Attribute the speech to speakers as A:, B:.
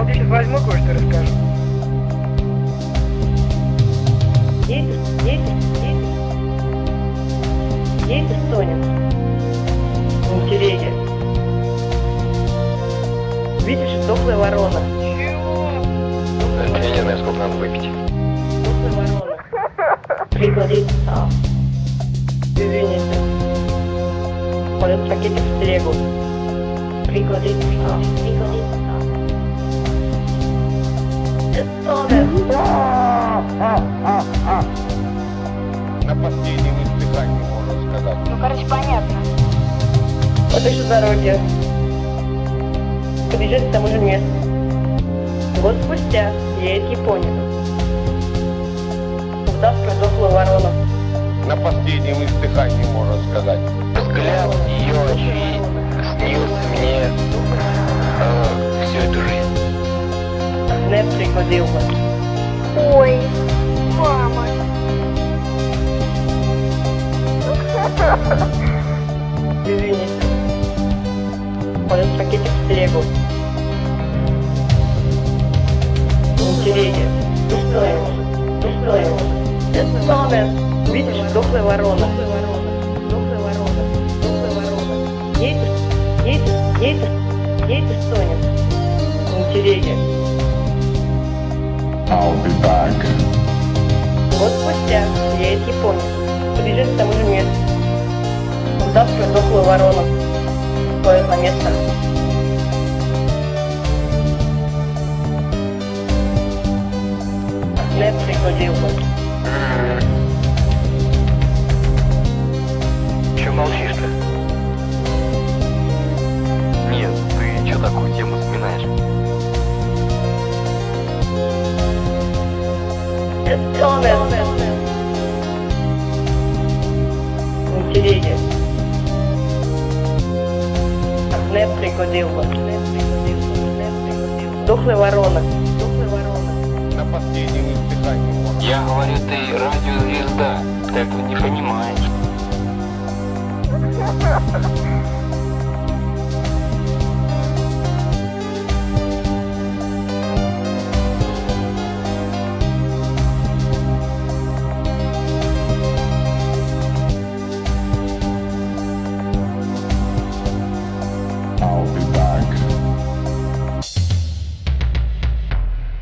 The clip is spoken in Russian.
A: вот я сейчас возьму кое-что расскажу.
B: Едет стонет на телеге. Видишь, дохлая ворона.
C: Я не знаю, сколько надо выпить.
B: Дохлая ворона. Пригодится. Извините. Пойдет пакетик в телегу. Пригодится.
C: На последнем издыхании, можно сказать.
D: Ну, короче, понятно.
B: По той же дороге подъезжает к тому же месту. Год спустя едет японец. Вдавкой дохлую ворону.
C: На последнем издыхании, можно сказать.
E: Взгляд ее очей снился мне всю эту жизнь.
B: Не пригодился.
D: Ой, мама.
B: Извините. Пойдет пакетик в телегу. На телеге. Устроил. Видишь, дохлая ворона. Едет и стонет. На телеге.
F: I'll be back.
B: Год спустя едет японец. Подъезжает к тому же месту. Вдавкой дохлую ворону. Ходит на место. Не пригодился.
E: Че молчишь-то? Нет, ты че такую тему вспоминаешь?
B: На телеге. Не пригодился. Дохлая ворона.
C: На последнем издыхании, можно.
E: Я говорю, ты радиозвезда, ты этого не понимаешь.